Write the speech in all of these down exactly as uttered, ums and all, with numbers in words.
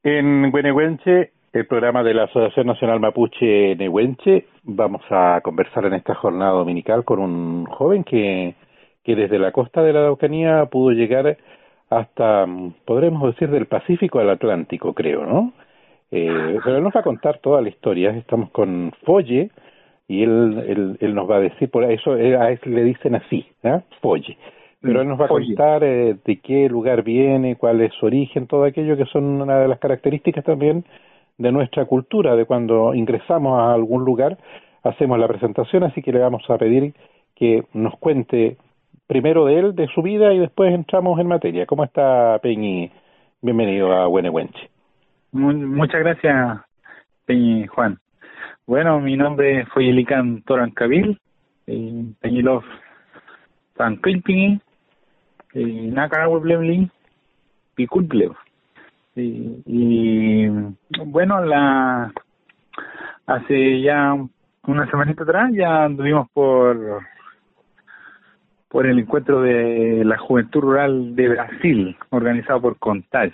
En Güenehuenche, el programa de la Asociación Nacional Mapuche Nehuenche, vamos a conversar en esta jornada dominical con un joven que, que desde la costa de la Araucanía pudo llegar hasta, podremos decir, del Pacífico al Atlántico, creo, ¿no? Eh, pero él nos va a contar toda la historia. Estamos con Folle y él, él, él nos va a decir, por eso a él le dicen así, ¿eh? Folle. Pero él nos va a contar eh, de qué lugar viene, cuál es su origen, todo aquello que son una de las características también de nuestra cultura, de cuando ingresamos a algún lugar, hacemos la presentación, así que le vamos a pedir que nos cuente primero de él, de su vida, y después entramos en materia. ¿Cómo está, Peñi? Bienvenido a Güenehuenche. Muchas gracias, Peñi Juan. Bueno, mi nombre es Foyelican Torancabil, Peñilov Sanquilpini, Nacaragüe Piculpleo. Y, y bueno, la hace ya una semanita atrás ya anduvimos por por el encuentro de la Juventud Rural de Brasil, organizado por Contage.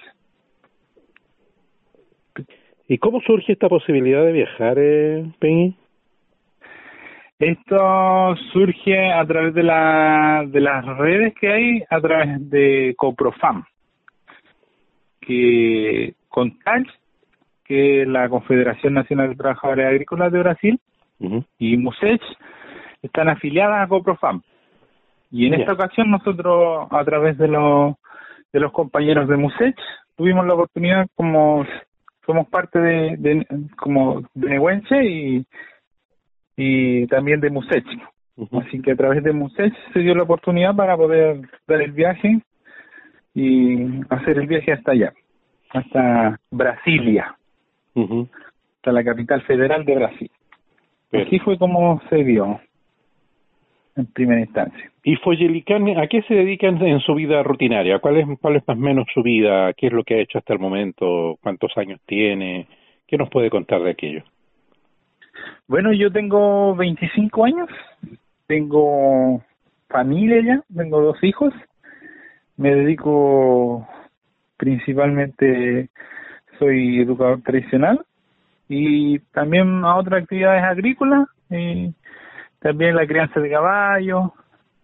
¿Y cómo surge esta posibilidad de viajar, eh, Peñi? Esto surge a través de la de las redes que hay, a través de Coprofam, que Contage, que es la Confederación Nacional de Trabajadores Agrícolas de Brasil, uh-huh. y MUSECH están afiliadas a Coprofam. Y en yeah. esta ocasión nosotros, a través de los de los compañeros de MUSECH, tuvimos la oportunidad, como somos parte de, de como de Nehuenche y y también de MUSECH. Uh-huh. Así que a través de MUSECH se dio la oportunidad para poder dar el viaje y hacer el viaje hasta allá, hasta Brasilia, uh-huh. hasta la capital federal de Brasil. Pero así fue como se dio en primera instancia. ¿Y Foyelican a qué se dedican en su vida rutinaria? ¿Cuál es, cuál es más o menos su vida? ¿Qué es lo que ha hecho hasta el momento? ¿Cuántos años tiene? ¿Qué nos puede contar de aquello? Bueno, yo tengo veinticinco años, tengo familia ya, tengo dos hijos, me dedico principalmente, soy educador tradicional y también a otras actividades agrícolas, y también la crianza de caballos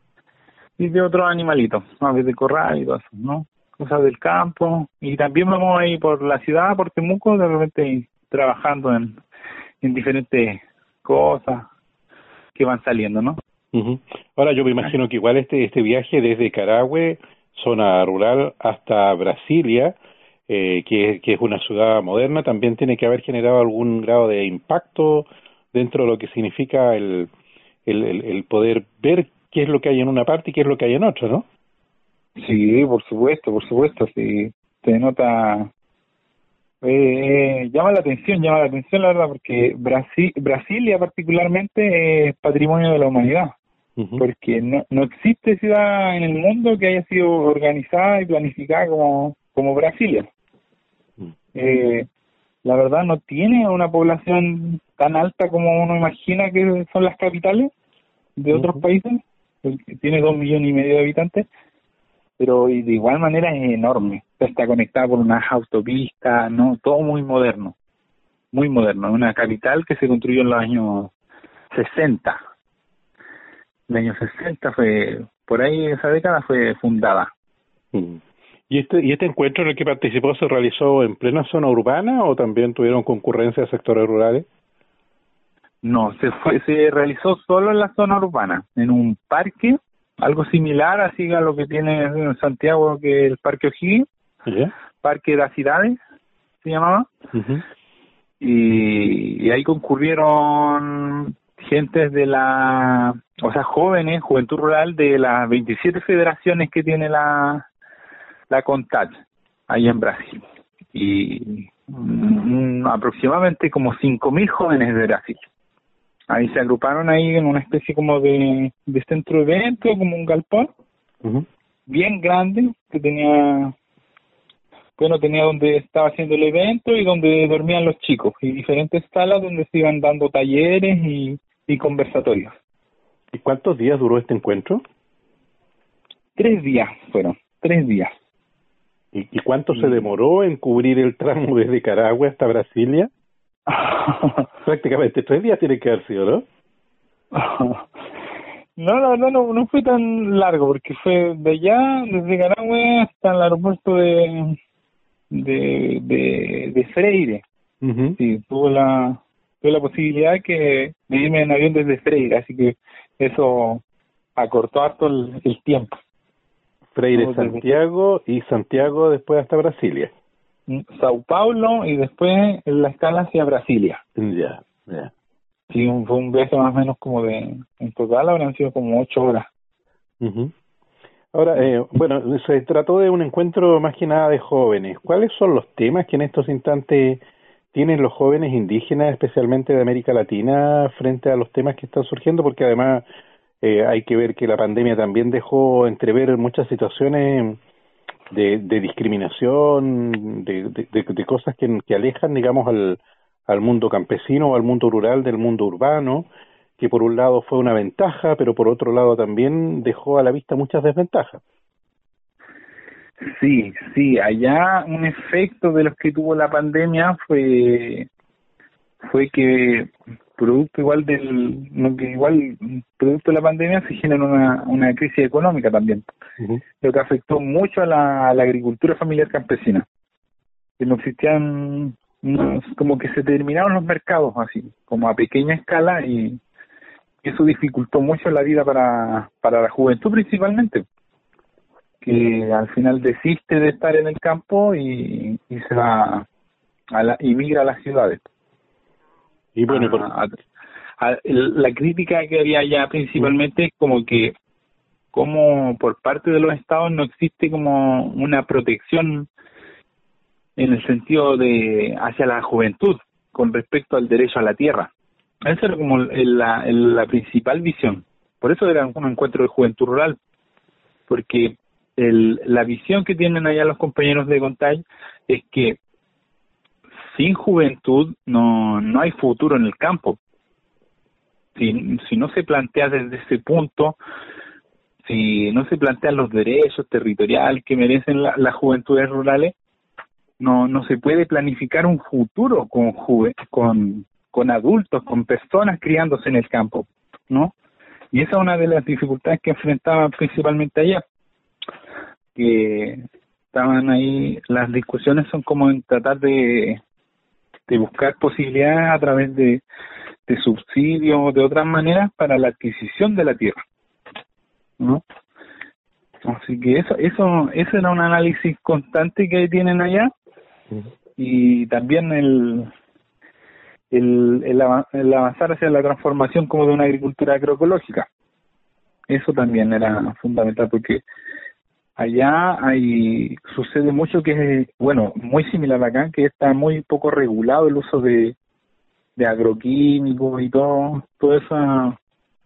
y de otros animalitos, aves de corral y todo eso, ¿no? Cosas del campo, y también vamos ahí por la ciudad, por Temuco, de repente trabajando en, en diferentes cosas que van saliendo, ¿no? Uh-huh. Ahora yo me imagino que igual este este viaje desde Carahue, zona rural, hasta Brasilia, eh, que, que es una ciudad moderna, también tiene que haber generado algún grado de impacto dentro de lo que significa el, el, el, el poder ver qué es lo que hay en una parte y qué es lo que hay en otra, ¿no? Sí, por supuesto, por supuesto, sí, se nota. Eh, llama la atención, llama la atención la verdad, porque Brasil, Brasilia particularmente es patrimonio de la humanidad, uh-huh. porque no, no existe ciudad en el mundo que haya sido organizada y planificada como, como Brasilia. Uh-huh. Eh, la verdad no tiene una población tan alta como uno imagina que son las capitales de otros uh-huh. países, tiene dos millones y medio de habitantes, pero de igual manera es enorme. Está conectada por unas autopistas, no, todo muy moderno, muy moderno. Una capital que se construyó en los años sesenta. El año sesenta fue, por ahí esa década fue fundada. ¿Y este y este encuentro en el que participó se realizó en plena zona urbana o también tuvieron concurrencia de sectores rurales? No, se fue, se realizó solo en la zona urbana, en un parque, algo similar así a lo que tiene en Santiago, que es el Parque O'Higgins, ¿yeah? Parque de las Ciudades se llamaba, uh-huh. y, y ahí concurrieron gentes de la, o sea, jóvenes, juventud rural de las veintisiete federaciones que tiene la la Contage ahí en Brasil, y um, aproximadamente como cinco mil jóvenes de Brasil. Ahí se agruparon ahí en una especie como de, de centro de evento, como un galpón, uh-huh. bien grande, que tenía, bueno, tenía donde estaba haciendo el evento y donde dormían los chicos, y diferentes salas donde se iban dando talleres y, y conversatorios. ¿Y cuántos días duró este encuentro? Tres días fueron, tres días. ¿Y, y cuánto y... se demoró en cubrir el tramo desde Carahue hasta Brasilia? Prácticamente tres días tiene que haber sido, ¿no? No, no, no, no, no fue tan largo, porque fue de allá, desde Carahue hasta el aeropuerto de de de, de Freire. Uh-huh. Sí, tuvo la tuve la posibilidad que de irme en avión desde Freire, así que eso acortó harto el, el tiempo. Freire, no, Santiago desde... y Santiago después hasta Brasilia. Sao Paulo y después la escala hacia Brasilia. Ya, yeah, ya. Yeah. Sí, un, fue un viaje más o menos como de, en total habrán sido como ocho horas. Uh-huh. Ahora, eh, bueno, se trató de un encuentro más que nada de jóvenes. ¿Cuáles son los temas que en estos instantes tienen los jóvenes indígenas, especialmente de América Latina, frente a los temas que están surgiendo? Porque además eh, hay que ver que la pandemia también dejó entrever muchas situaciones de, de discriminación, de, de, de, de cosas que, que alejan, digamos, al al mundo campesino o al mundo rural del mundo urbano, que por un lado fue una ventaja, pero por otro lado también dejó a la vista muchas desventajas. Sí, sí, allá un efecto de los que tuvo la pandemia fue fue que producto igual del no que igual producto de la pandemia se generó una una crisis económica también, uh-huh. Lo que afectó mucho a la, a la agricultura familiar campesina, que no existían No, como que se terminaron los mercados así, como a pequeña escala, y eso dificultó mucho la vida para, para la juventud principalmente, que al final desiste de estar en el campo y, y se va a la, y migra a las ciudades. Y bueno, por... a, a, a, la crítica que había allá principalmente es como que como por parte de los estados no existe como una protección en el sentido de hacia la juventud con respecto al derecho a la tierra. Esa era como el, la, el, la principal visión. Por eso era un encuentro de juventud rural, porque el, la visión que tienen allá los compañeros de Contay es que sin juventud no no hay futuro en el campo. Si, si no se plantea desde ese punto, si no se plantean los derechos territoriales que merecen la, las juventudes rurales, no no se puede planificar un futuro con juve, con con adultos, con personas criándose en el campo, ¿no? Y esa es una de las dificultades que enfrentaban principalmente allá, que estaban ahí, las discusiones son como en tratar de de buscar posibilidades a través de, de subsidios o de otras maneras para la adquisición de la tierra, ¿no? Así que eso eso eso era un análisis constante que tienen allá. Y también el, el, el, el avanzar hacia la transformación como de una agricultura agroecológica. Eso también era fundamental, porque allá hay sucede mucho que es, bueno, muy similar acá, que está muy poco regulado el uso de, de agroquímicos y todo, todo esa,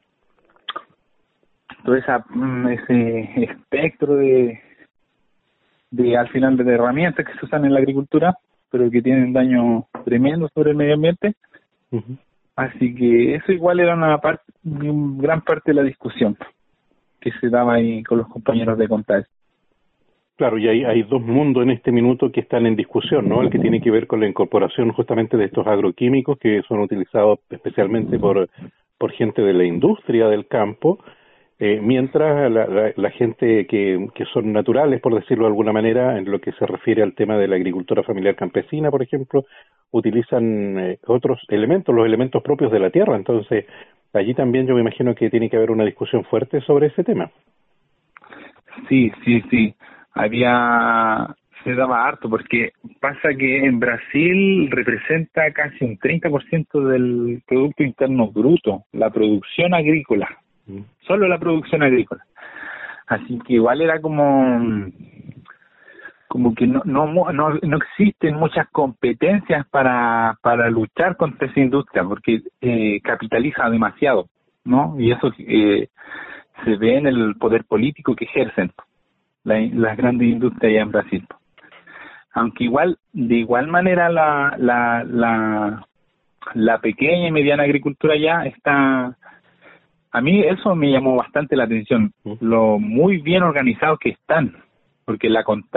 todo esa, ese espectro de, de al final de herramientas que se usan en la agricultura, pero que tienen daño tremendo sobre el medio ambiente. Uh-huh. Así que eso igual era una parte, una gran parte de la discusión que se daba ahí con los compañeros de Contay. Claro, y hay, hay dos mundos en este minuto que están en discusión, ¿no? El que tiene que ver con la incorporación justamente de estos agroquímicos que son utilizados especialmente por, por gente de la industria del campo, Eh, mientras la, la, la gente que, que son naturales, por decirlo de alguna manera, en lo que se refiere al tema de la agricultura familiar campesina, por ejemplo, utilizan eh, otros elementos, los elementos propios de la tierra. Entonces, allí también yo me imagino que tiene que haber una discusión fuerte sobre ese tema. Sí, sí, sí. Había, se daba harto, porque pasa que en Brasil representa casi un treinta por ciento del Producto Interno Bruto, la producción agrícola. Solo la producción agrícola. Así que igual era como como que no no no, no existen muchas competencias para para luchar contra esa industria, porque eh, capitaliza demasiado, ¿no? Y eso eh, se ve en el poder político que ejercen la, las grandes industrias allá en Brasil. Aunque igual de igual manera la la la la pequeña y mediana agricultura ya está. A mí eso me llamó bastante la atención, lo muy bien organizados que están, porque la Contay,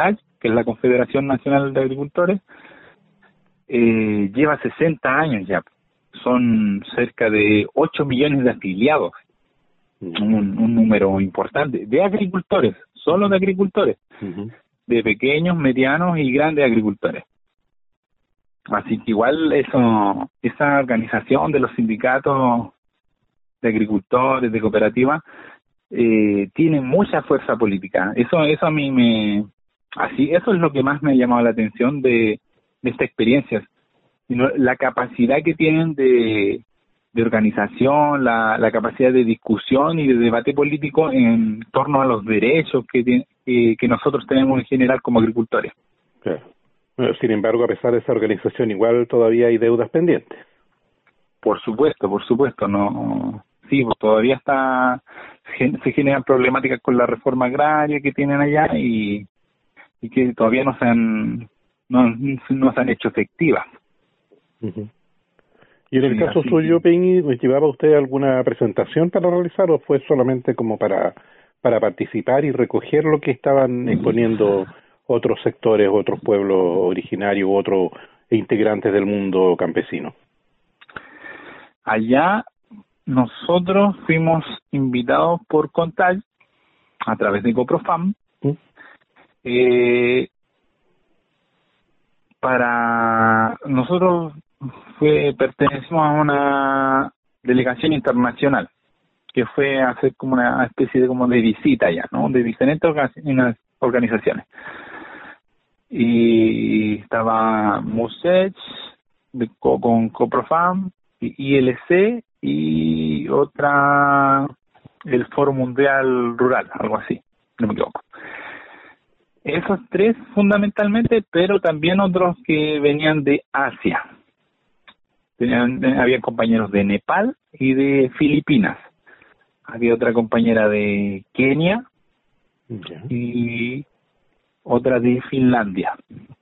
que es la Confederación Nacional de Agricultores, eh, lleva sesenta años ya. Son cerca de ocho millones de afiliados, un, un número importante, de agricultores, solo de agricultores, uh-huh. de pequeños, medianos y grandes agricultores. Así que igual eso, esa organización de los sindicatos de agricultores, de cooperativas, eh, tiene mucha fuerza política. Eso, eso a mí me, así, eso es lo que más me ha llamado la atención de, de esta experiencia. La capacidad que tienen de, de organización, la, la capacidad de discusión y de debate político en torno a los derechos que, que, que nosotros tenemos en general como agricultores. Claro. Bueno, sin embargo, a pesar de esa organización, igual todavía hay deudas pendientes. Por supuesto, por supuesto, no, sí, pues todavía está, se generan problemáticas con la reforma agraria que tienen allá y, y que todavía no se han, no, no se han hecho efectivas. Uh-huh. Y en el sí, caso suyo, que... Peñi, ¿llevaba usted alguna presentación para realizar o fue solamente como para para participar y recoger lo que estaban exponiendo otros sectores, otros pueblos originarios, otros integrantes del mundo campesino? Allá nosotros fuimos invitados por Contal a través de Coprofam ¿Mm? eh, para nosotros fue pertenecimos a una delegación internacional que fue a hacer como una especie de como de visita allá, ¿no? De diferentes organizaciones. Y estaba Musech de, con Coprofam, I L C y otra, el Foro Mundial Rural, algo así, no me equivoco. Esos tres fundamentalmente, pero también otros que venían de Asia. Tenían, había compañeros de Nepal y de Filipinas. Había otra compañera de Kenia okay. y otra de Finlandia.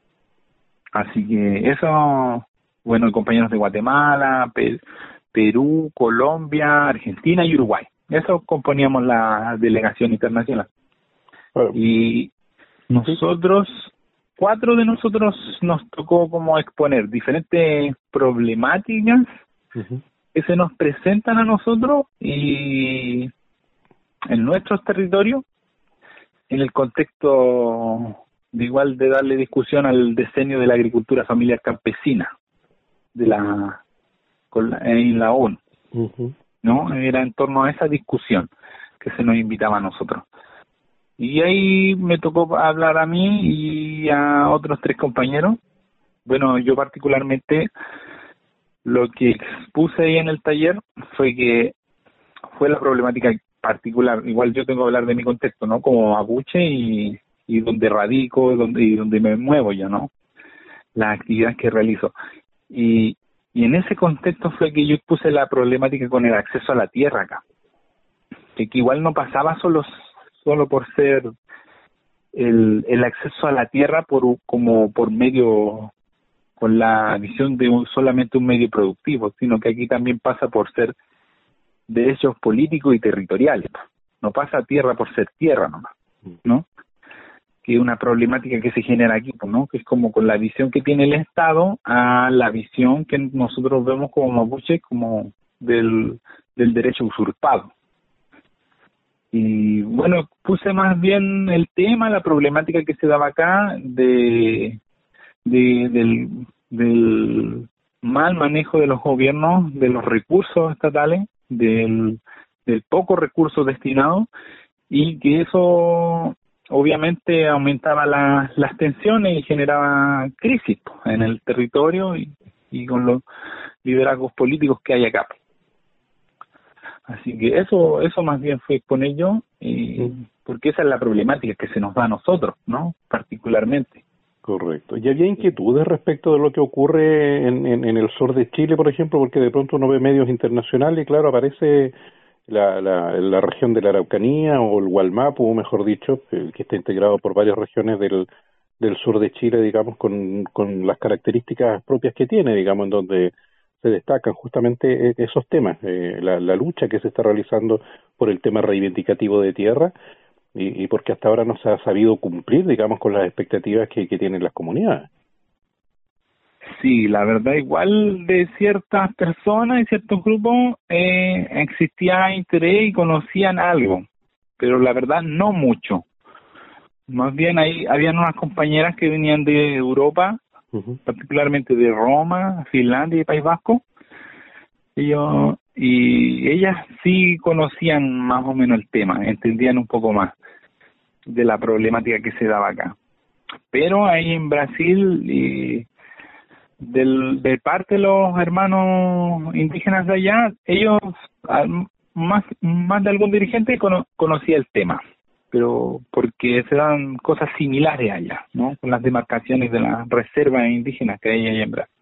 Así que eso, bueno, compañeros de Guatemala, Pe- Perú, Colombia, Argentina y Uruguay. Eso componíamos la delegación internacional. Bueno. Y nosotros, cuatro de nosotros nos tocó como exponer diferentes problemáticas uh-huh. que se nos presentan a nosotros y en nuestros territorios, en el contexto de igual de darle discusión al diseño de la agricultura familiar campesina de la, con la en la ONU, uh-huh. ¿no? Era en torno a esa discusión que se nos invitaba a nosotros. Y ahí me tocó hablar a mí y a otros tres compañeros. Bueno, yo particularmente lo que expuse ahí en el taller fue que fue la problemática particular. Igual yo tengo que hablar de mi contexto, ¿no? Como mapuche y, y donde radico donde, y donde me muevo yo, ¿no? Las actividades que realizo. Y, y en ese contexto fue que yo expuse la problemática con el acceso a la tierra acá. Que, que igual no pasaba solo... solo por ser el, el acceso a la tierra por como por medio, con la visión de un, solamente un medio productivo, sino que aquí también pasa por ser derechos políticos y territoriales. No pasa tierra por ser tierra nomás, ¿no? Que es una problemática que se genera aquí, ¿no? Que es como con la visión que tiene el Estado a la visión que nosotros vemos como mapuche, como del, del derecho usurpado. Y bueno, puse más bien el tema, la problemática que se daba acá de, de del, del mal manejo de los gobiernos, de los recursos estatales, del, del poco recurso destinado, y que eso obviamente aumentaba la, las tensiones y generaba crisis en el territorio y, y con los liderazgos políticos que hay acá. Así que eso eso más bien fue con ello, eh, sí. porque esa es la problemática que se nos da a nosotros, ¿no? Particularmente. Correcto. ¿Y había inquietudes respecto de lo que ocurre en, en, en el sur de Chile, por ejemplo? Porque de pronto uno ve medios internacionales y claro, aparece la, la, la región de la Araucanía o el Gualmapu, mejor dicho, el que está integrado por varias regiones del, del sur de Chile, digamos, con, con las características propias que tiene, digamos, en donde se destacan justamente esos temas, eh, la, la lucha que se está realizando por el tema reivindicativo de tierra, y, y porque hasta ahora no se ha sabido cumplir, digamos, con las expectativas que, que tienen las comunidades. Sí, la verdad, igual de ciertas personas y ciertos grupos eh, existía interés y conocían algo, pero la verdad no mucho. Más bien ahí habían unas compañeras que venían de Europa, uh-huh. particularmente de Roma, Finlandia y País Vasco, y, yo, y ellas sí conocían más o menos el tema, entendían un poco más de la problemática que se daba acá. Pero ahí en Brasil, y del, de parte de los hermanos indígenas de allá, ellos, más, más de algún dirigente cono, conocía el tema, pero porque se dan cosas similares allá, ¿no? Con las demarcaciones de las reservas indígenas que hay allá en Brasil.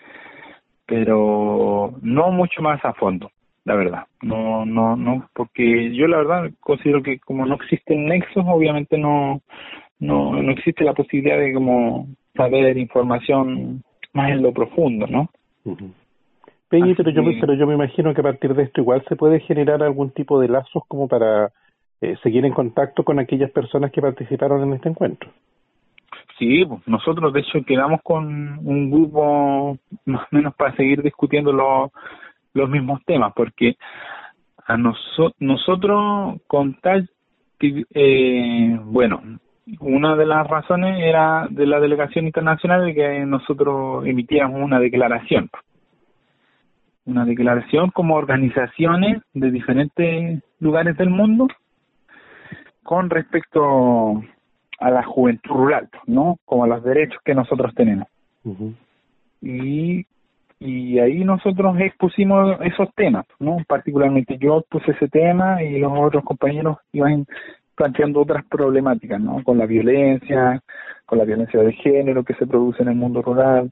Pero no mucho más a fondo, la verdad. No, no, no, porque yo la verdad considero que como no existen nexos, obviamente no, no, no existe la posibilidad de como saber información más en lo profundo, ¿no? Uh-huh. Peñi, pero yo, me, pero yo me imagino que a partir de esto igual se puede generar algún tipo de lazos como para eh, seguir en contacto con aquellas personas que participaron en este encuentro. Sí, pues nosotros de hecho quedamos con un grupo más o menos para seguir discutiendo lo, los mismos temas, porque a noso, nosotros con tal, eh, bueno, una de las razones era de la delegación internacional de que nosotros emitíamos una declaración, una declaración como organizaciones de diferentes lugares del mundo con respecto a la juventud rural, ¿no? Como a los derechos que nosotros tenemos. Uh-huh. Y y ahí nosotros expusimos esos temas, ¿no? Particularmente yo puse ese tema y los otros compañeros iban planteando otras problemáticas, ¿no? Con la violencia, con la violencia de género que se produce en el mundo rural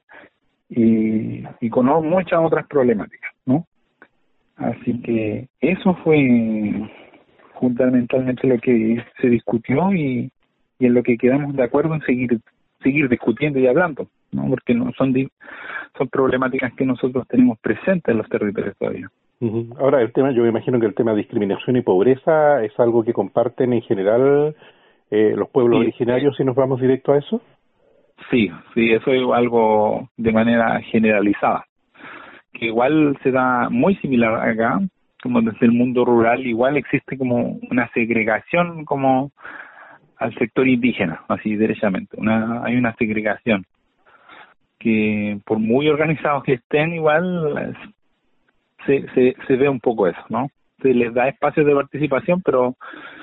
y, y con muchas otras problemáticas, ¿no? Así que eso fue fundamentalmente lo que se discutió y, y en lo que quedamos de acuerdo en seguir seguir discutiendo y hablando, ¿no? Porque no son di- son problemáticas que nosotros tenemos presentes en los territorios todavía. Uh-huh. Ahora el tema, yo me imagino que el tema de discriminación y pobreza es algo que comparten en general eh, los pueblos sí, originarios, si nos vamos directo a eso. Sí, sí, eso es algo de manera generalizada, que igual se da muy similar acá, como desde el mundo rural, igual existe como una segregación como al sector indígena, así derechamente, una hay una segregación que por muy organizados que estén, igual se, se, se ve un poco eso, ¿no? Se les da espacios de participación, pero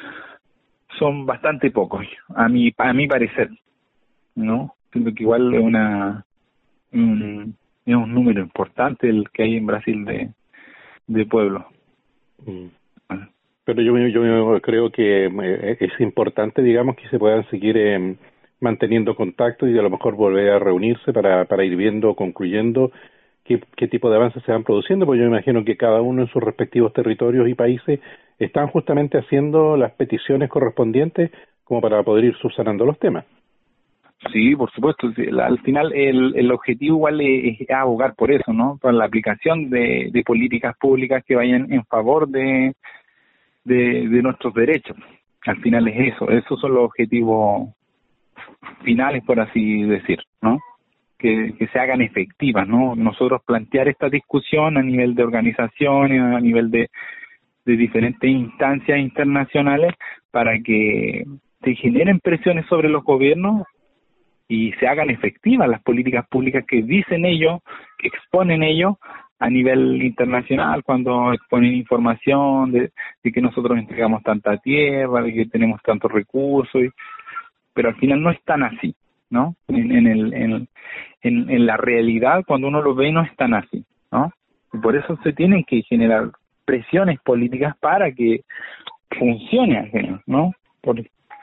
son bastante pocos, a mi a mi parecer, ¿no? Siento que igual es una un, es un número importante el que hay en Brasil de, de pueblos. Mm. Pero yo, yo creo que es importante, digamos, que se puedan seguir eh, manteniendo contacto y a lo mejor volver a reunirse para, para ir viendo, concluyendo qué, qué tipo de avances se van produciendo, porque yo me imagino que cada uno en sus respectivos territorios y países están justamente haciendo las peticiones correspondientes como para poder ir subsanando los temas. Sí, por supuesto. Al final el, el objetivo igual es, es abogar por eso, ¿no? Para la aplicación de, de políticas públicas que vayan en favor de, de, de nuestros derechos. Al final es eso, esos son los objetivos finales, por así decir, ¿no? Que, que se hagan efectivas, ¿no? Nosotros plantear esta discusión a nivel de organizaciones, a nivel de, de diferentes instancias internacionales para que se generen presiones sobre los gobiernos y se hagan efectivas las políticas públicas que dicen ellos, que exponen ellos a nivel internacional cuando exponen información de, de que nosotros entregamos tanta tierra, de que tenemos tantos recursos, y, pero al final no es tan así, ¿no? En, en, el, en, en, en la realidad, cuando uno lo ve, no es tan así, ¿no? Y por eso se tienen que generar presiones políticas para que funcione, ¿no? Por,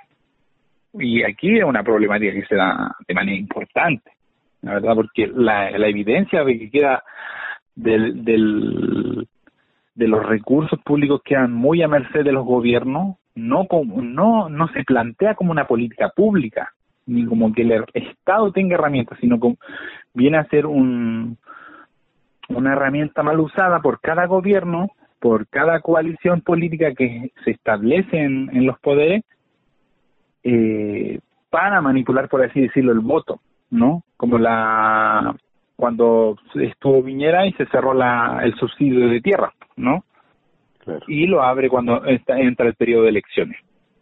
y aquí es una problemática que se da de manera importante, la verdad, porque la, la evidencia de que queda del, del de los recursos públicos quedan muy a merced de los gobiernos, no como, no no se plantea como una política pública, ni como que el Estado tenga herramientas, sino como viene a ser un una herramienta mal usada por cada gobierno, por cada coalición política que se establece en, en los poderes, eh, para manipular, por así decirlo, el voto, ¿no? Como la cuando estuvo Piñera y se cerró la el subsidio de tierra, ¿no? Claro. Y lo abre cuando está, entra el periodo de elecciones.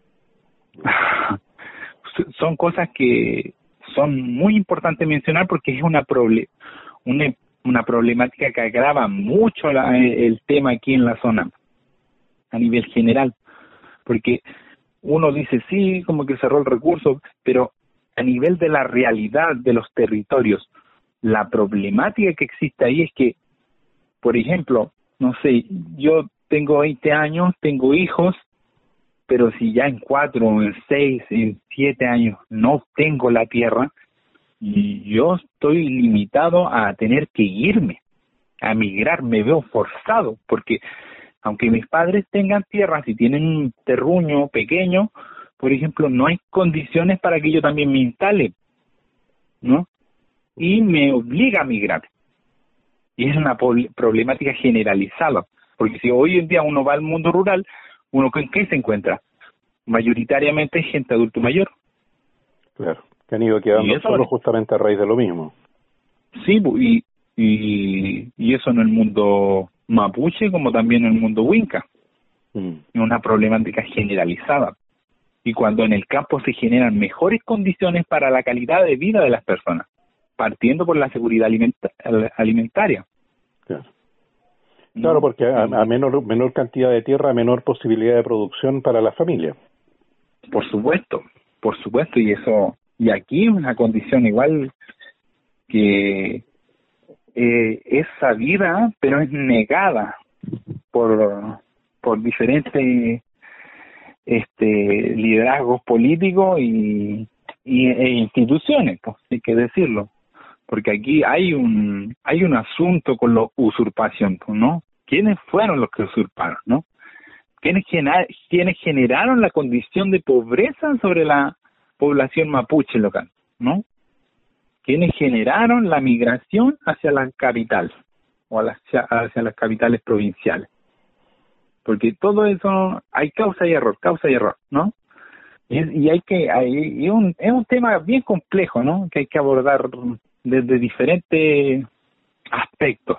Son cosas que son muy importantes mencionar porque es una proble una, una problemática que agrava mucho la, el tema aquí en la zona a nivel general, porque uno dice sí, como que cerró el recurso, pero a nivel de la realidad de los territorios, la problemática que existe ahí es que, por ejemplo, no sé, yo tengo veinte años, tengo hijos, pero si ya en cuatro, en seis, en siete años no tengo la tierra, y yo estoy limitado a tener que irme, a migrar, me veo forzado, porque aunque mis padres tengan tierras y tienen un terruño pequeño, por ejemplo, no hay condiciones para que yo también me instale, ¿no? Y me obliga a migrar. Y es una problemática generalizada, porque si hoy en día uno va al mundo rural, ¿uno con qué se encuentra? Mayoritariamente gente adulto mayor. Claro, que han ido quedando solos justamente a raíz de lo mismo. Sí, y, y, y eso en el mundo mapuche como también en el mundo huinca. Mm. Es una problemática generalizada. Y cuando en el campo se generan mejores condiciones para la calidad de vida de las personas, partiendo por la seguridad alimenta alimentaria. Claro. Claro, porque a, a menor menor cantidad de tierra, menor posibilidad de producción para la familia. Por supuesto, por supuesto, y eso, y aquí una condición igual que eh, es sabida, pero es negada por por diferentes este liderazgos políticos y, y e instituciones, pues, hay que decirlo, porque aquí hay un hay un asunto con la usurpación, ¿no? ¿Quiénes fueron los que usurparon, no? ¿Quiénes, ¿Quiénes generaron la condición de pobreza sobre la población mapuche local, no? ¿Quiénes generaron la migración hacia la capital o hacia, hacia las capitales provinciales? Porque todo eso hay causa y error, causa y error, ¿no? Y, y hay que hay, y un, es un tema bien complejo, ¿no? Que hay que abordar desde diferentes aspectos.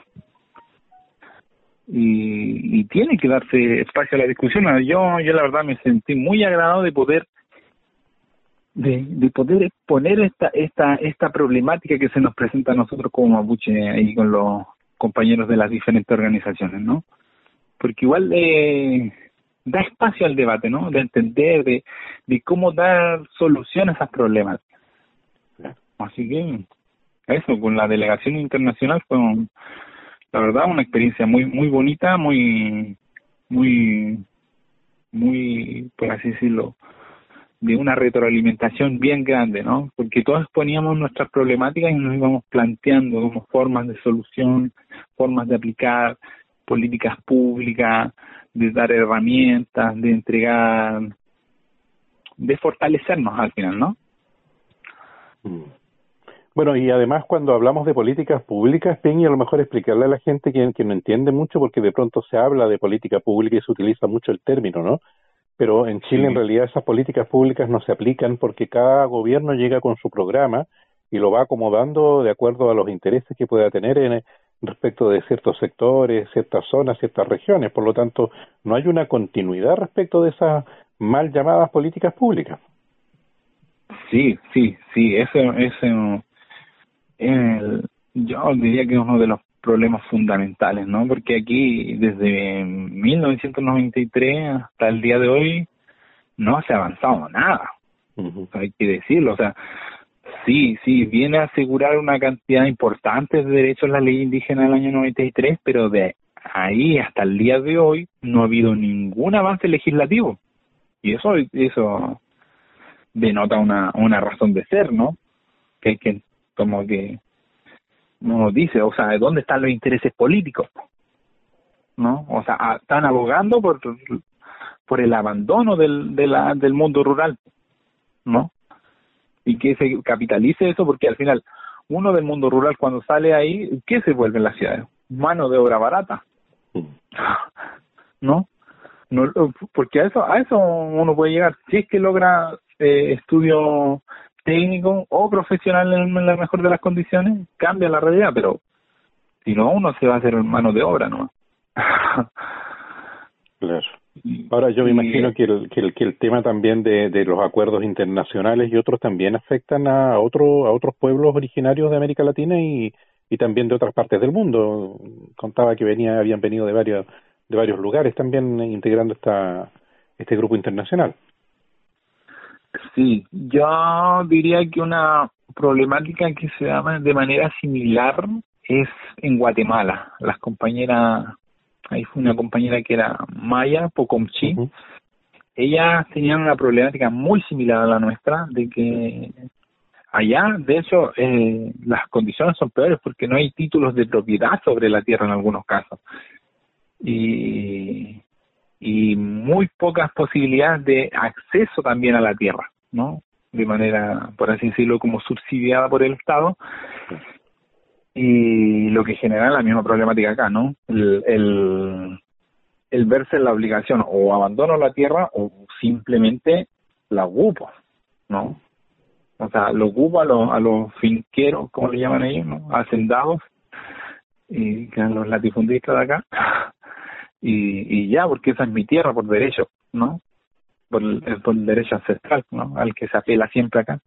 Y, y tiene que darse espacio a la discusión. Yo, yo la verdad me sentí muy agradado de poder de, de poder exponer esta esta esta problemática que se nos presenta a nosotros como mapuche ahí con los compañeros de las diferentes organizaciones, ¿no? Porque igual eh, da espacio al debate, ¿no? De entender, de, de cómo dar solución a esas problemáticas. Así que eso, con la delegación internacional fue un, la verdad una experiencia muy muy bonita, muy muy muy por así decirlo, de una retroalimentación bien grande, ¿no? Porque todos exponíamos nuestras problemáticas y nos íbamos planteando como formas de solución, formas de aplicar políticas públicas, de dar herramientas, de entregar, de fortalecernos al final, ¿no? Bueno, y además cuando hablamos de políticas públicas, Peña, a lo mejor explicarle a la gente que, que no entiende mucho, porque de pronto se habla de política pública y se utiliza mucho el término, ¿no? Pero en Chile, sí, en realidad esas políticas públicas no se aplican porque cada gobierno llega con su programa y lo va acomodando de acuerdo a los intereses que pueda tener en respecto de ciertos sectores, ciertas zonas, ciertas regiones. Por lo tanto, no hay una continuidad respecto de esas mal llamadas políticas públicas. Sí, sí, sí, eso es el, yo diría que es uno de los problemas fundamentales, ¿no? Porque aquí desde mil novecientos noventa y tres hasta el día de hoy no se ha avanzado nada. Uh-huh. Hay que decirlo, o sea, sí, sí, viene a asegurar una cantidad importante de derechos la ley indígena del año noventa y tres, pero de ahí hasta el día de hoy no ha habido ningún avance legislativo. Y eso eso denota una una razón de ser, ¿no? Que hay que, como que nos dice, o sea, ¿dónde están los intereses políticos? ¿No? O sea, están abogando por por el abandono del de la, del mundo rural, ¿no? Y que se capitalice eso, porque al final uno del mundo rural cuando sale ahí, ¿qué se vuelve en las ciudades? Mano de obra barata, ¿no? no, porque a eso a eso uno puede llegar si es que logra eh, estudio técnico o profesional en la mejor de las condiciones, cambia la realidad, pero si no, uno se va a hacer mano de obra, ¿no? Claro. Ahora yo me imagino que el, que el que el tema también de, de los acuerdos internacionales y otros también afectan a otro, a otros pueblos originarios de América Latina y, y también de otras partes del mundo. Contaba que venía habían venido de varios de varios lugares también integrando esta este grupo internacional. Sí, yo diría que una problemática que se da de manera similar es en Guatemala. Las compañeras, ahí fue una compañera que era Maya Pocomchi, uh-huh. Ellas tenían una problemática muy similar a la nuestra, de que allá, de hecho, eh, las condiciones son peores porque no hay títulos de propiedad sobre la tierra en algunos casos. Y, y muy pocas posibilidades de acceso también a la tierra, ¿no? De manera, por así decirlo, como subsidiada por el Estado. Y lo que genera la misma problemática acá, ¿no? El, el, el verse en la obligación o abandono la tierra o simplemente la ocupo, ¿no? O sea, lo ocupo a los, a los finqueros, como le llaman ellos, ¿no? Hacendados, y que son los latifundistas de acá. Y, y ya, porque esa es mi tierra por derecho, ¿no? Por el, por el derecho ancestral, ¿no? Al que se apela siempre acá.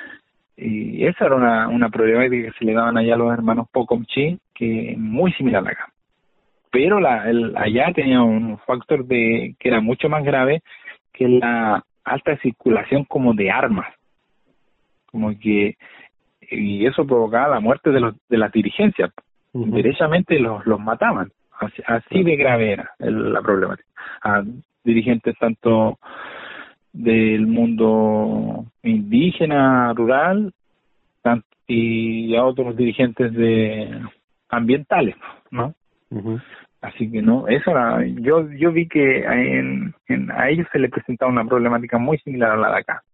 Y esa era una, una problemática que se le daban allá a los hermanos Pocomchi, que muy similar acá. Pero la, el, allá tenía un factor de que era mucho más grave, que la alta circulación como de armas. Como que, y eso provocaba la muerte de los de las dirigencias. Uh-huh. Derechamente los, los mataban. Así, así de grave era el, la problemática. A dirigentes tanto del mundo indígena, rural, tanto, y a otros dirigentes de ambientales, ¿no? Uh-huh. Así que no, eso era, yo yo vi que en, en, a ellos se les presentaba una problemática muy similar a la de acá.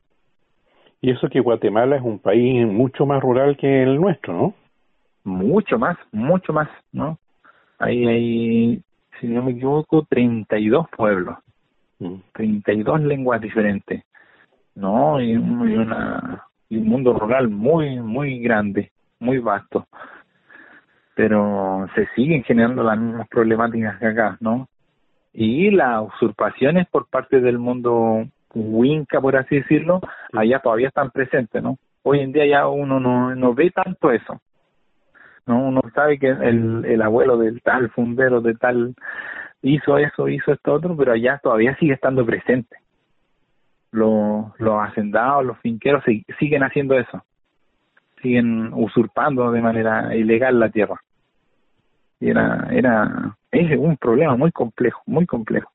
Y eso que Guatemala es un país mucho más rural que el nuestro, ¿no? Mucho más, mucho más, ¿no? Ahí hay, si no me equivoco, treinta y dos pueblos, mm. treinta y dos lenguas diferentes, ¿no? Y, y, una, y un mundo rural muy, muy grande, muy vasto. Pero se siguen generando las mismas problemáticas que acá, ¿no? Y las usurpaciones por parte del mundo Winca, por así decirlo, allá todavía están presentes, ¿no? Hoy en día ya uno no, no ve tanto eso, ¿no? Uno sabe que el, el abuelo del tal fundero de tal hizo eso, hizo esto otro, pero allá todavía sigue estando presente. Los, los hacendados, los finqueros sig- siguen haciendo eso, siguen usurpando de manera ilegal la tierra. Y era, era, es un problema muy complejo, muy complejo.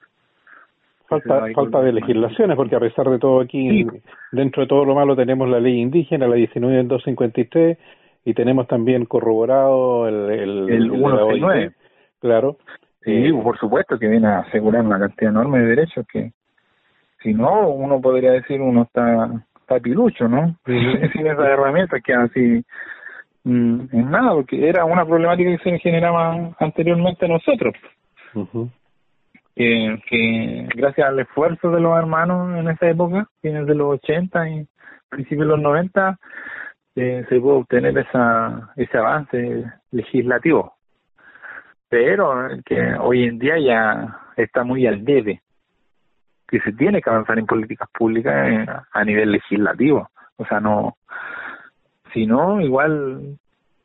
Falta, falta de legislaciones, porque a pesar de todo aquí, sí. Dentro de todo lo malo tenemos la ley indígena, la diecinueve mil doscientos cincuenta y tres, y tenemos también corroborado el, el, el ciento sesenta y nueve. Claro. Sí, eh, por supuesto que viene a asegurar una cantidad enorme de derechos que, si no, uno podría decir uno está, está pilucho, ¿no? Uh-huh. Sin esas herramientas que así, mmm, en nada, porque era una problemática que se generaba anteriormente a nosotros. Uh-huh. Que, que gracias al esfuerzo de los hermanos en esa época, fines de los ochenta y principios de los noventa, eh, se pudo obtener esa ese avance legislativo. Pero que hoy en día ya está muy al debe, que se tiene que avanzar en políticas públicas eh, a nivel legislativo. O sea, no, si no, igual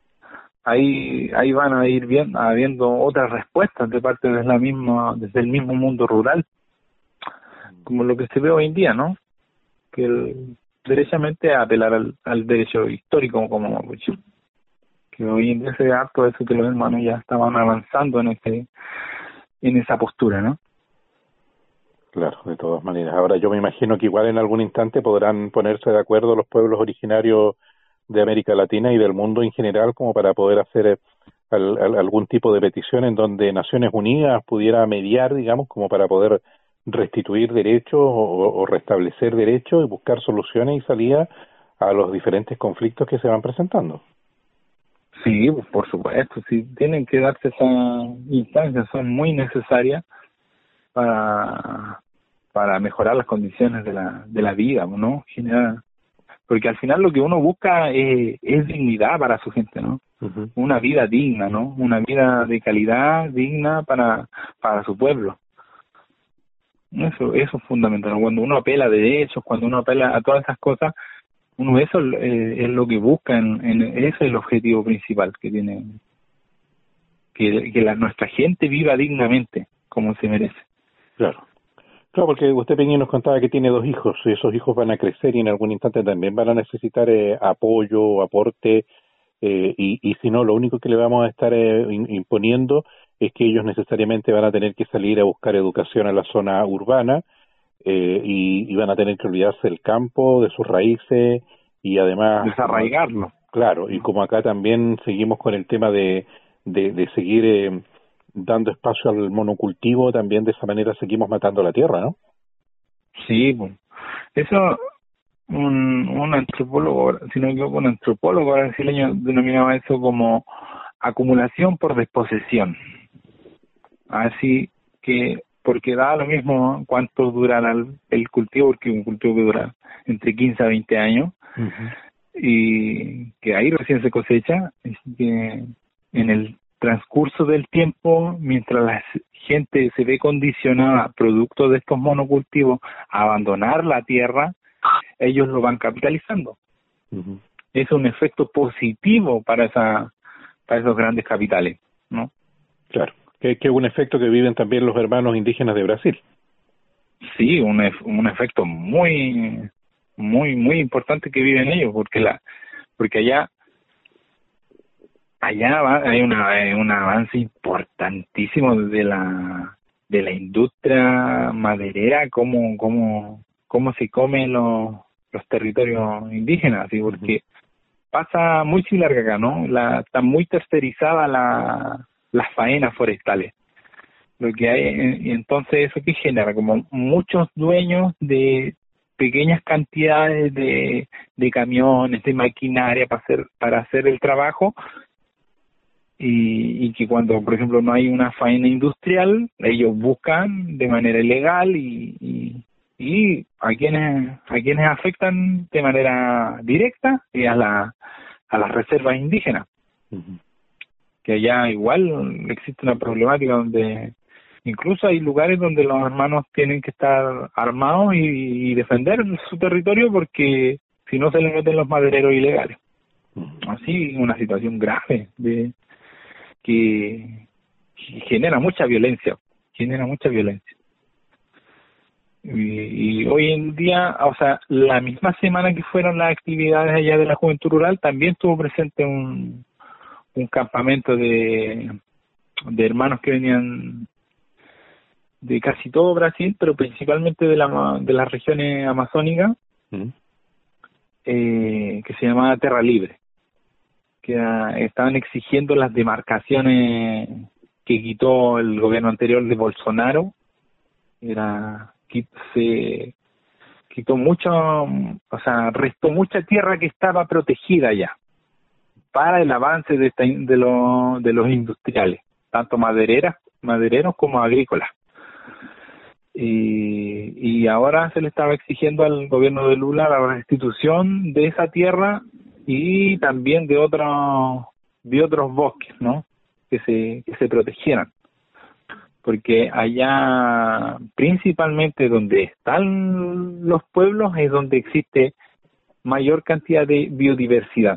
ahí ahí van a ir bien habiendo otras respuestas de parte de la misma desde el mismo mundo rural, como lo que se ve hoy en día, ¿no? Que el, derechamente apelar al, al derecho histórico como mapuche, que hoy en día se ve harto eso, que los hermanos ya estaban avanzando en ese en esa postura, ¿no? Claro, de todas maneras. Ahora yo me imagino que igual en algún instante podrán ponerse de acuerdo los pueblos originarios de América Latina y del mundo en general como para poder hacer al, al, algún tipo de petición en donde Naciones Unidas pudiera mediar, digamos, como para poder restituir derechos o, o restablecer derechos y buscar soluciones y salidas a los diferentes conflictos que se van presentando. Sí, por supuesto, sí, tienen que darse esas instancias, son muy necesarias, para para mejorar las condiciones de la de la vida, ¿no? Generar, porque al final lo que uno busca es, es dignidad para su gente, ¿no? Uh-huh. Una vida digna, ¿no? Una vida de calidad digna para para su pueblo. Eso eso es fundamental. Cuando uno apela a derechos, cuando uno apela a todas esas cosas, uno eso eh, es lo que busca, en, en ese es el objetivo principal que tiene, que, que la, nuestra gente viva dignamente como se merece. Claro. Claro, porque usted, Peña, nos contaba que tiene dos hijos, y esos hijos van a crecer y en algún instante también van a necesitar eh, apoyo, aporte, eh, y, y si no, lo único que le vamos a estar eh, imponiendo es que ellos necesariamente van a tener que salir a buscar educación a la zona urbana, eh, y, y van a tener que olvidarse del campo, de sus raíces, y además... desarraigarlo. Claro, y como acá también seguimos con el tema de, de, de seguir... Eh, dando espacio al monocultivo, también de esa manera seguimos matando la tierra, ¿no? Sí, pues. Eso, un, un antropólogo, si no me equivoco, un antropólogo brasileño denominaba eso como acumulación por desposesión. Así que, porque da lo mismo cuánto durará el, el cultivo, porque un cultivo que dura entre quince a veinte años, uh-huh. y que ahí recién se cosecha, es que en el transcurso del tiempo, mientras la gente se ve condicionada producto de estos monocultivos a abandonar la tierra, ellos lo van capitalizando. Uh-huh. Es un efecto positivo para esa para esos grandes capitales, ¿no? Claro, que es un efecto que viven también los hermanos indígenas de Brasil. Sí, un, un efecto muy muy muy importante que viven ellos, porque la porque allá allá va, hay una un avance importantísimo de la de la industria maderera, cómo cómo cómo se comen los los territorios indígenas, ¿sí? Porque uh-huh. pasa muy similar que acá, ¿no? La está muy tercerizada la las faenas forestales. Lo que hay, y entonces eso que genera como muchos dueños de pequeñas cantidades de de camiones, de maquinaria para hacer para hacer el trabajo. Y, y que cuando, por ejemplo, no hay una faena industrial, ellos buscan de manera ilegal y, y, y a quienes a quienes afectan de manera directa y a la a las reservas indígenas. Uh-huh. Que allá igual existe una problemática donde incluso hay lugares donde los hermanos tienen que estar armados y, y defender su territorio porque si no se les meten los madereros ilegales. Uh-huh. Así, una situación grave de que genera mucha violencia, genera mucha violencia. Y, y hoy en día, o sea, la misma semana que fueron las actividades allá de la Juventud Rural, también estuvo presente un, un campamento de, de hermanos que venían de casi todo Brasil, pero principalmente de la de las regiones amazónicas, uh-huh. eh, que se llamaba Terra Libre, que uh, estaban exigiendo las demarcaciones que quitó el gobierno anterior de Bolsonaro. Era se quitó mucho, o sea, restó mucha tierra que estaba protegida ya para el avance de esta, de los de los industriales, tanto madereras, madereros como agrícolas. Y, y ahora se le estaba exigiendo al gobierno de Lula la restitución de esa tierra y también de otros de otros bosques, ¿no? Que se que se protegieran, porque allá principalmente donde están los pueblos es donde existe mayor cantidad de biodiversidad.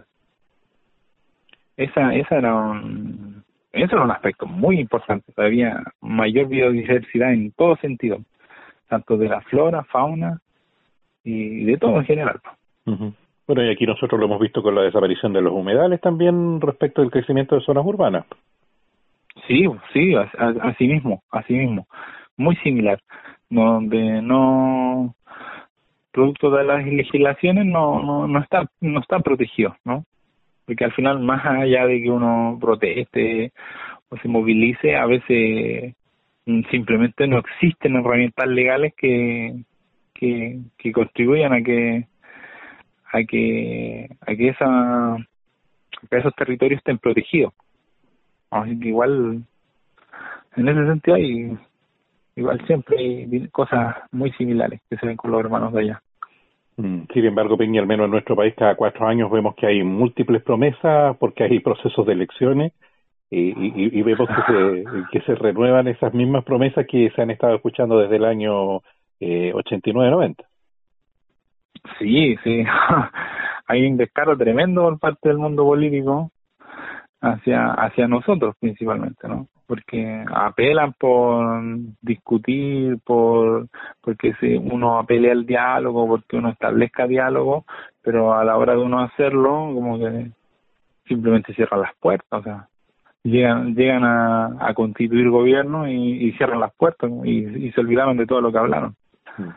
Esa esa era un eso era un aspecto muy importante. Había mayor biodiversidad en todo sentido, tanto de la flora, fauna y de todo en general. Uh-huh. Bueno, y aquí nosotros lo hemos visto con la desaparición de los humedales también respecto al crecimiento de zonas urbanas. Sí, sí, así mismo, así mismo, muy similar, donde no, producto de las legislaciones no no no está no está protegido, ¿no? Porque al final, más allá de que uno proteste o se movilice, a veces simplemente no existen herramientas legales que que, que contribuyan a que a que a que esa a que esos territorios estén protegidos. Así que igual en ese sentido hay igual siempre hay cosas muy similares que se ven con los hermanos de allá. Sin embargo, Peña, al menos en nuestro país, cada cuatro años vemos que hay múltiples promesas porque hay procesos de elecciones y, y, y vemos que se, que se renuevan esas mismas promesas que se han estado escuchando desde el año eh, ochenta y nueve noventa. Sí, sí. Hay un descaro tremendo por parte del mundo político hacia hacia nosotros principalmente, ¿no? Porque apelan por discutir, por porque si uno apele al diálogo, porque uno establezca diálogo, pero a la hora de uno hacerlo, como que simplemente cierran las puertas, o sea, llegan llegan a, a constituir gobierno y, y cierran las puertas y, y se olvidaron de todo lo que hablaron. Mm.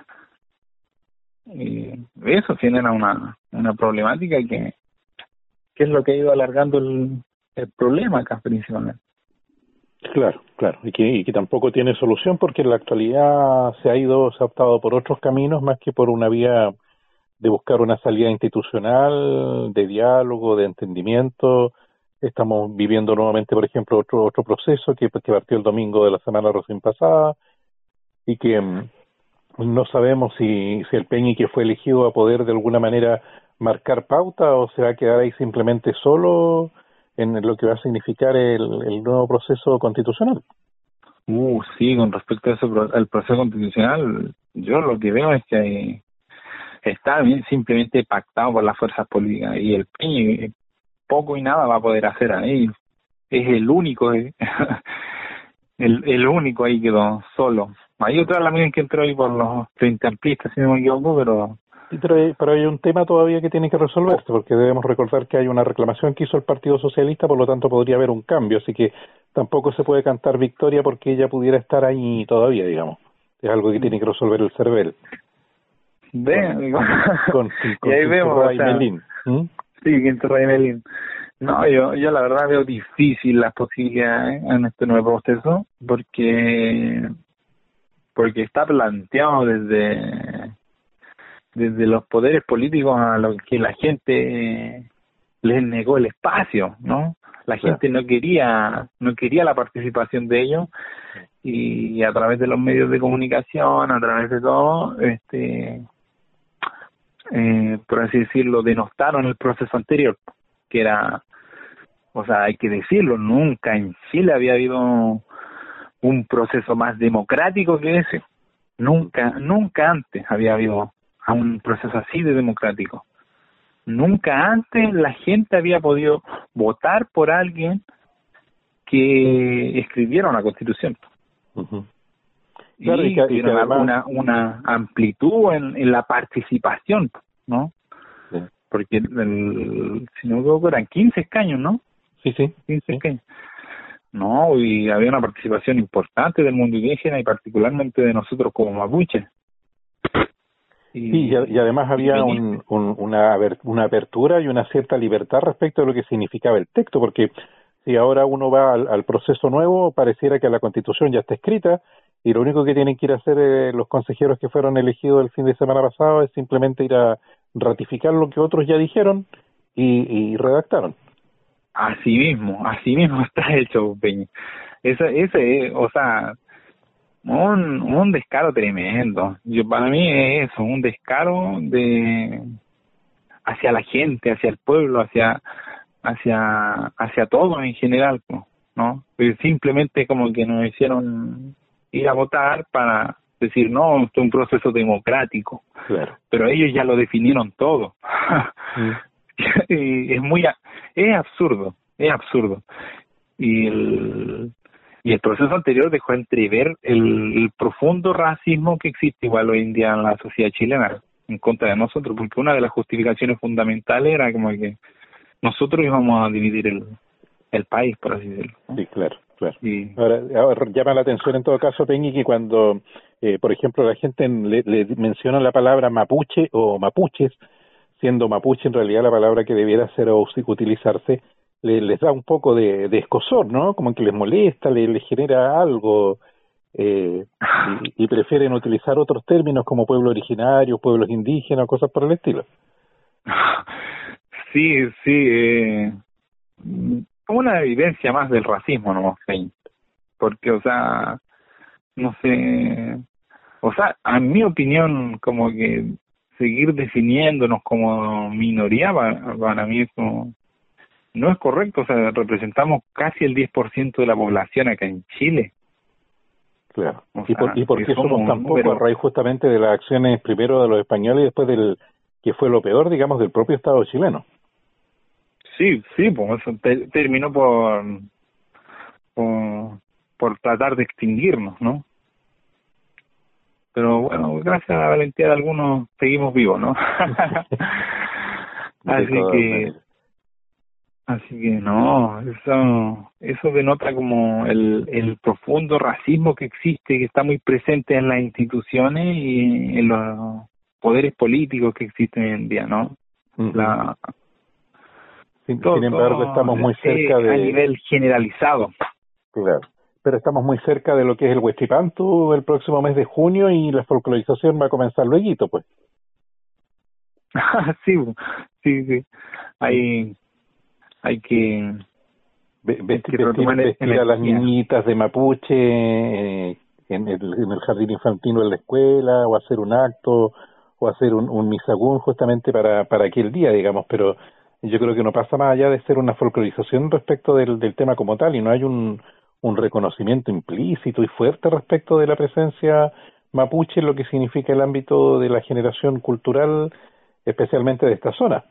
Y eso genera una una problemática que, que es lo que ha ido alargando el, el problema acá principalmente. Claro, claro, y que, y que tampoco tiene solución porque en la actualidad se ha ido, se ha optado por otros caminos más que por una vía de buscar una salida institucional, de diálogo, de entendimiento. Estamos viviendo nuevamente, por ejemplo, otro otro proceso que, que partió el domingo de la semana recién pasada y que um, no sabemos si, si el Peñi que fue elegido va a poder de alguna manera marcar pauta o se va a quedar ahí simplemente solo en lo que va a significar el, el nuevo proceso constitucional. Uh, sí, con respecto a eso, al proceso constitucional, yo lo que veo es que hay, está bien simplemente pactado por las fuerzas políticas y el Peñi poco y nada va a poder hacer ahí. Es el único, eh. el, el único ahí quedó solo. Hay otra también que entró ahí por los frente amplistas, si no me equivoco, pero... Sí, pero hay, pero hay un tema todavía que tiene que resolverse, porque debemos recordar que hay una reclamación que hizo el Partido Socialista, por lo tanto podría haber un cambio, así que tampoco se puede cantar victoria porque ella pudiera estar ahí todavía, digamos. Es algo que tiene que resolver el CERVEL. Ve, con, con, con, con y ahí vemos, o sea, Melín. ¿Mm? Sí, Quintorra y Melín. No, yo, yo la verdad veo difícil las posibilidades en este nuevo proceso, porque porque está planteado desde desde los poderes políticos a lo que la gente les negó el espacio, ¿no? La gente no quería no quería la participación de ellos y a través de los medios de comunicación, a través de todo, este eh, por así decirlo, denostaron el proceso anterior, que era, o sea, hay que decirlo, nunca en Chile había habido un proceso más democrático que ese. Nunca, nunca antes había habido un proceso así de democrático. Nunca antes la gente había podido votar por alguien que escribiera una constitución. Uh-huh. Y, claro, y, que, y que además... una, una amplitud en, en la participación, ¿no? Sí. Porque, el, si no me equivoco, eran quince escaños, ¿no? Sí, sí. quince sí. escaños. No, y había una participación importante del mundo indígena y particularmente de nosotros como mapuches. Y, sí, y, y además había y un, un, una, una apertura y una cierta libertad respecto a lo que significaba el texto, porque si ahora uno va al, al proceso nuevo, pareciera que la Constitución ya está escrita y lo único que tienen que ir a hacer eh, los consejeros que fueron elegidos el fin de semana pasado es simplemente ir a ratificar lo que otros ya dijeron y, y redactaron. Así mismo, así mismo está hecho, Peña. Ese, ese, o sea, un, un descaro tremendo. Yo para mí es eso, un descaro de hacia la gente, hacia el pueblo, hacia hacia hacia todo en general, ¿no? Pues simplemente como que nos hicieron ir a votar para decir, no, esto es un proceso democrático. Claro. Pero ellos ya lo definieron todo. Mm. Y es muy es absurdo, es absurdo. Y el y el proceso anterior dejó entrever el, el profundo racismo que existe igual hoy en día en la sociedad chilena en contra de nosotros, porque una de las justificaciones fundamentales era como que nosotros íbamos a dividir el, el país, por así decirlo, ¿no? Sí, claro, claro. Y... Ahora, ahora llama la atención en todo caso, Peñi, que cuando, eh, por ejemplo, la gente le, le menciona la palabra mapuche o mapuches, siendo mapuche en realidad la palabra que debiera ser o utilizarse, le, les da un poco de, de escozor, ¿no? Como que les molesta, les, les genera algo, eh, y, y prefieren utilizar otros términos como pueblo originario, pueblos indígenas, cosas por el estilo. Sí, sí, eh, una evidencia más del racismo, ¿no? Porque, o sea, no sé, o sea, a mi opinión, como que seguir definiéndonos como minoría para, para mí es como, no es correcto. O sea, representamos casi el diez por ciento de la población acá en Chile. Claro. O ¿Y, sea, por, ¿Y por qué somos tan pocos? pero, A raíz justamente de las acciones primero de los españoles y después del que fue lo peor, digamos, del propio Estado chileno. Sí, sí, pues eso te, terminó por, por por tratar de extinguirnos, ¿no? Pero bueno, gracias a la valentía de algunos seguimos vivos, ¿no? así que así que no, eso eso denota como el el profundo racismo que existe, que está muy presente en las instituciones y en los poderes políticos que existen hoy en día, ¿no? Uh-huh. La sin, todo, sin embargo, todo, estamos muy cerca eh, de... a nivel generalizado. Claro. Pero estamos muy cerca de lo que es el Huestipantu el próximo mes de junio y la folclorización va a comenzar luego, pues. sí, sí, sí. Hay, hay que... Vestir, que vestir, vestir a las niñitas de mapuche eh, en, el, en el jardín infantil o en la escuela, o hacer un acto, o hacer un, un misagún justamente para, para aquel día, digamos, pero yo creo que no pasa más allá de ser una folclorización respecto del, del tema como tal, y no hay un, un reconocimiento implícito y fuerte respecto de la presencia mapuche en lo que significa el ámbito de la generación cultural, especialmente de esta zona.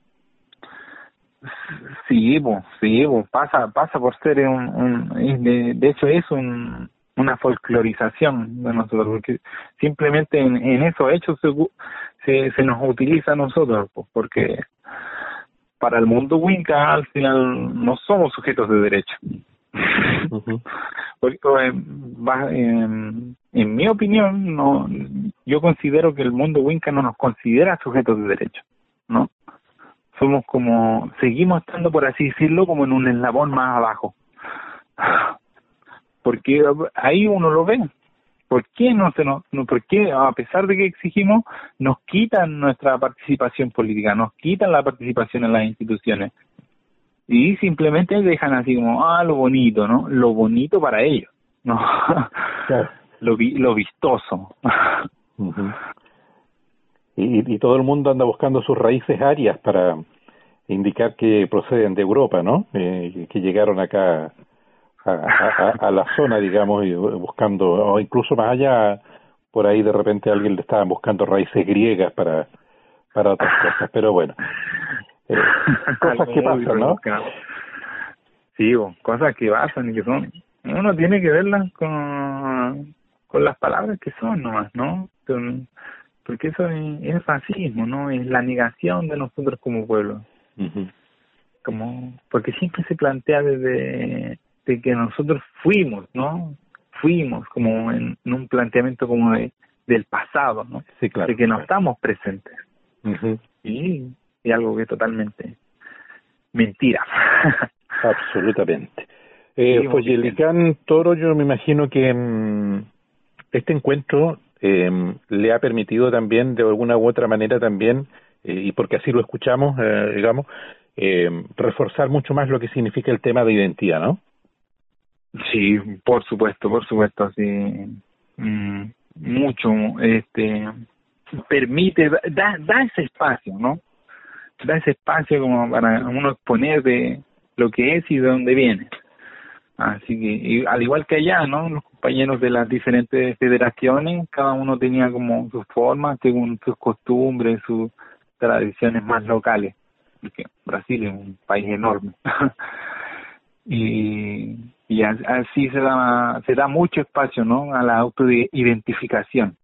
Sí, pues, sí, pues, pasa, pasa por ser un, un de, de hecho es un, una folclorización de nosotros, porque simplemente en, en esos hechos se, se, se nos utiliza a nosotros, pues, porque para el mundo Winca al final no somos sujetos de derecho. Uh-huh. Porque en, en mi opinión, no, yo considero que el mundo Winca no nos considera sujetos de derecho, ¿no? Somos como, seguimos estando, por así decirlo, como en un eslabón más abajo. Porque ahí uno lo ve. ¿Por qué no se nos, no, por qué, a pesar de que exigimos, nos quitan nuestra participación política, nos quitan la participación en las instituciones? Y simplemente dejan así como, ah, lo bonito, ¿no? Lo bonito para ellos, ¿no? Claro. lo, vi, lo vistoso. Uh-huh. Y, y todo el mundo anda buscando sus raíces arias para indicar que proceden de Europa, ¿no? Eh, que llegaron acá a, a, a la zona, digamos, y buscando, o incluso más allá, por ahí de repente alguien le estaban buscando raíces griegas para, para otras cosas, pero bueno. Eh, cosas que pasan, ¿no? Sí, cosas que pasan y que son... Uno tiene que verlas con, con las palabras que son nomás, ¿no? Con, porque eso es, es racismo, ¿no? Es la negación de nosotros como pueblo. Uh-huh. Como porque siempre se plantea desde de que nosotros fuimos, ¿no? Fuimos como en, en un planteamiento como de del pasado, ¿no? Sí, claro. De que no estamos presentes. Uh-huh. Y, y algo que es totalmente mentira. Absolutamente. Eh, Foyelicán Toro, yo me imagino que mmm, este encuentro eh, le ha permitido también, de alguna u otra manera también, eh, y porque así lo escuchamos, eh, digamos, eh, reforzar mucho más lo que significa el tema de identidad, ¿no? Sí, por supuesto, por supuesto, sí. Mm, mucho, este, permite, da, da ese espacio, ¿no? Da ese espacio como para uno exponer de lo que es y de dónde viene. Así que, y al igual que allá, ¿no? Los compañeros de las diferentes federaciones, cada uno tenía como sus formas, según sus costumbres, sus tradiciones más locales, porque Brasil es un país enorme. y y así se da se da mucho espacio, ¿no? A la autoidentificación.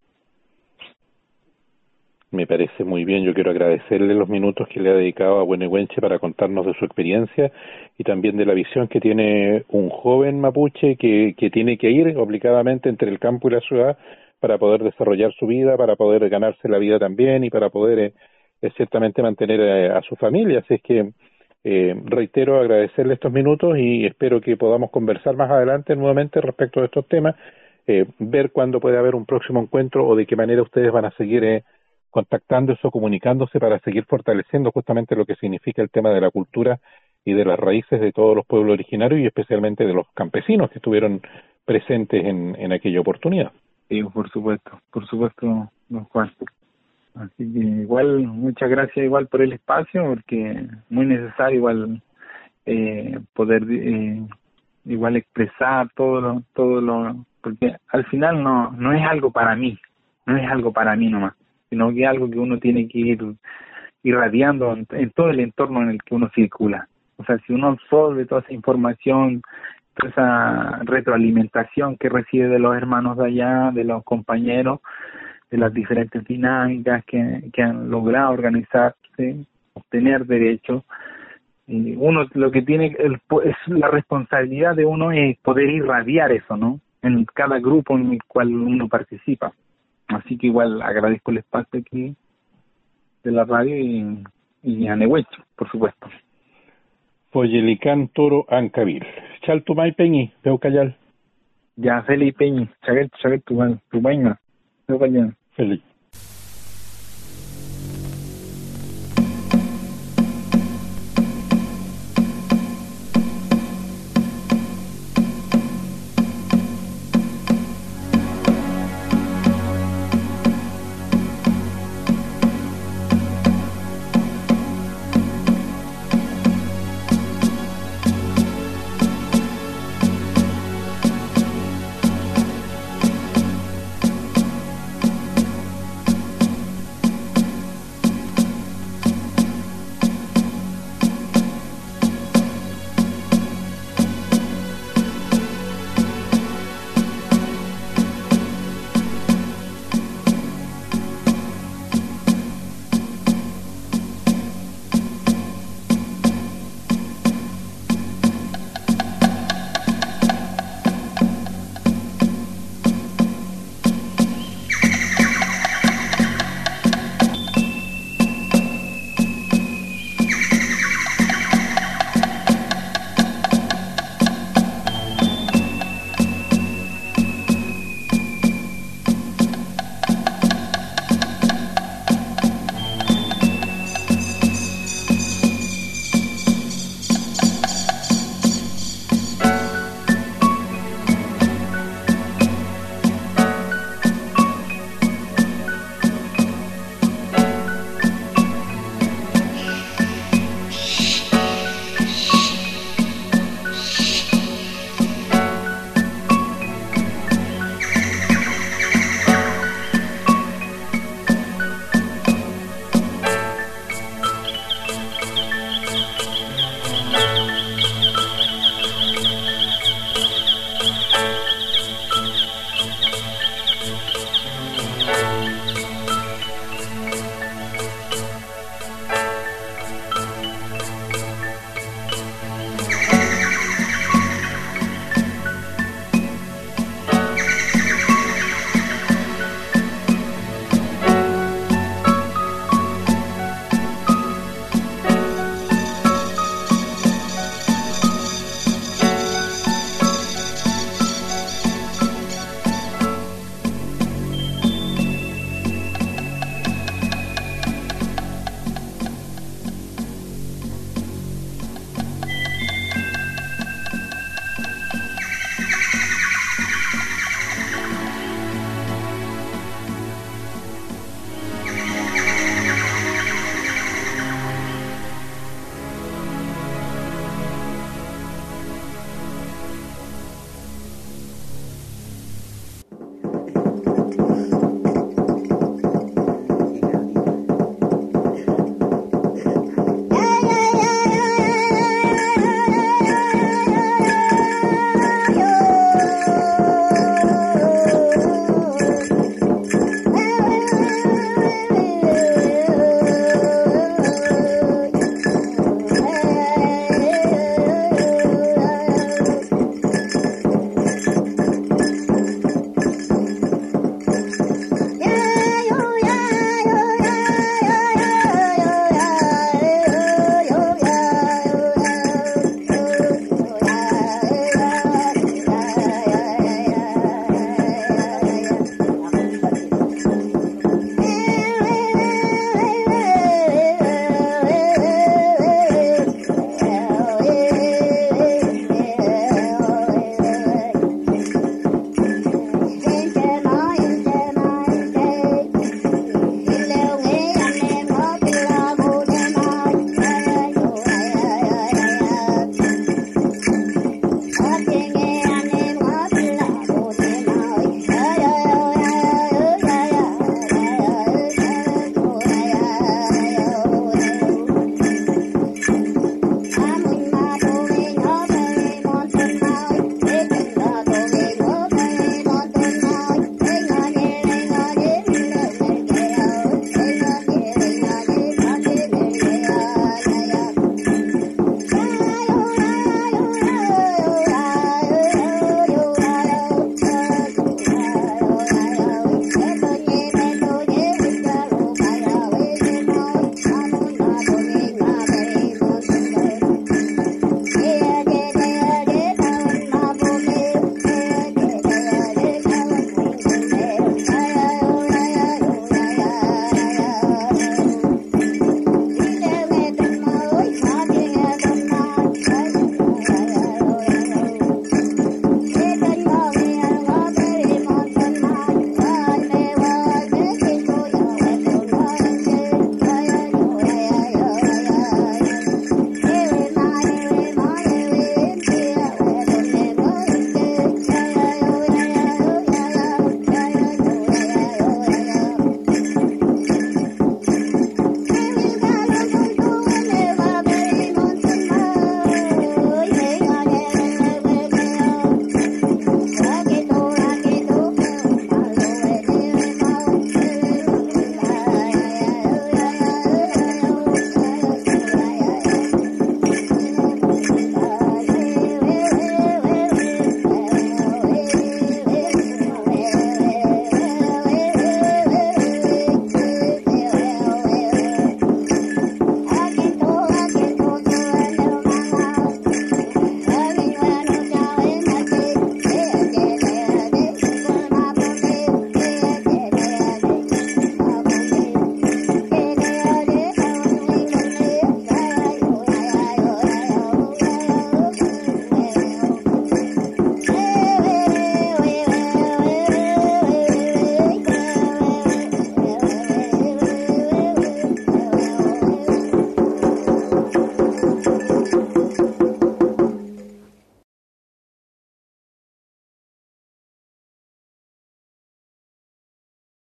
Me parece muy bien. Yo quiero agradecerle los minutos que le ha dedicado a Huenehuenche para contarnos de su experiencia y también de la visión que tiene un joven mapuche que, que tiene que ir obligadamente entre el campo y la ciudad para poder desarrollar su vida, para poder ganarse la vida también y para poder eh, ciertamente mantener eh, a su familia. Así es que eh, reitero agradecerle estos minutos y espero que podamos conversar más adelante nuevamente respecto de estos temas, eh, ver cuándo puede haber un próximo encuentro o de qué manera ustedes van a seguir eh, contactándose o comunicándose para seguir fortaleciendo justamente lo que significa el tema de la cultura y de las raíces de todos los pueblos originarios y especialmente de los campesinos que estuvieron presentes en, en aquella oportunidad. Sí, por supuesto, por supuesto, don Juan. Así que igual, muchas gracias igual por el espacio, porque muy necesario igual eh, poder eh, igual expresar todo lo, todo lo, porque al final no no es algo para mí, no es algo para mí nomás, sino que es algo que uno tiene que ir irradiando en, en todo el entorno en el que uno circula. O sea, si uno absorbe toda esa información, toda esa retroalimentación que recibe de los hermanos de allá, de los compañeros, de las diferentes dinámicas que, que han logrado organizarse, obtener derechos, y uno lo que tiene el, es la responsabilidad de uno es poder irradiar eso, ¿no? En cada grupo en el cual uno participa. Así que igual agradezco el espacio aquí de la radio y, y a Nehuenche, por supuesto. Foyelicán Toro Ancavil. Chaltumay Peñi, Peucayal. Ya, Felipe Peñi, Chaguet, Chaguet, Tumaña, Peucayal. Feliz.